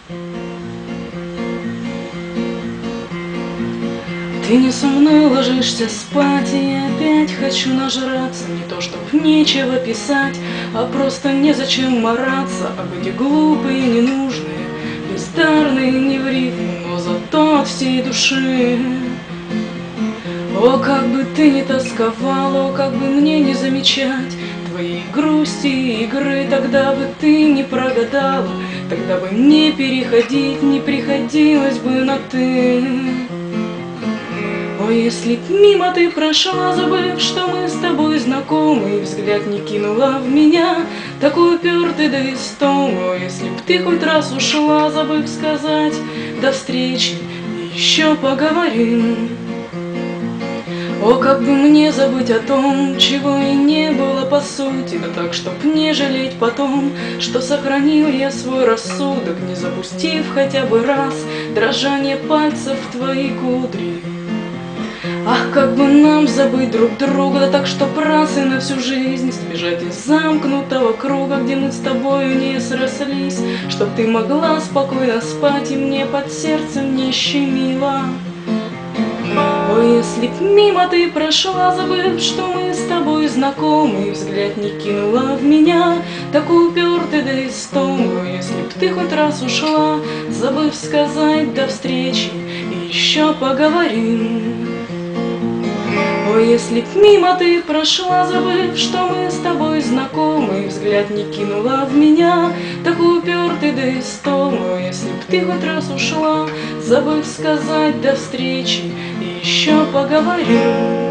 Ты не со мной ложишься спать, и я опять хочу нажраться. Не то, чтоб нечего писать, а просто незачем мараться об эти глупые, ненужные, бездарные, не в рифму, но зато от всей души. О, как бы ты не тосковал, о, как бы мне не замечать твоей грусти и игры, тогда бы ты не прогадала, тогда бы мне переходить не приходилось бы на «ты». О, если б мимо ты прошла, забыв, что мы с тобой знакомы, и взгляд не кинула в меня, такой упертый да истому. О, если б ты хоть раз ушла, забыв сказать до встречи, и еще поговорим. О, как бы мне забыть о том, чего и не было по сути, да так, чтоб не жалеть потом, что сохранил я свой рассудок, не запустив хотя бы раз дрожание пальцев в твои кудри. Ах, как бы нам забыть друг друга, да так, чтоб раз и на всю жизнь сбежать из замкнутого круга, где мы с тобою не срослись, чтоб ты могла спокойно спать и мне под сердцем не щемило. О, если б мимо ты прошла, забыв, что мы с тобой знакомы, и взгляд не кинула в меня, такой упертый да истому. Если б ты хоть раз ушла, забыв сказать до встречи, и еще поговорим. О, если б мимо ты прошла, забыв, что мы с тобой знакомы, и взгляд не кинула в меня, такой упертый да истому. Если б ты хоть раз ушла, забыв сказать до встречи, и еще поговорим.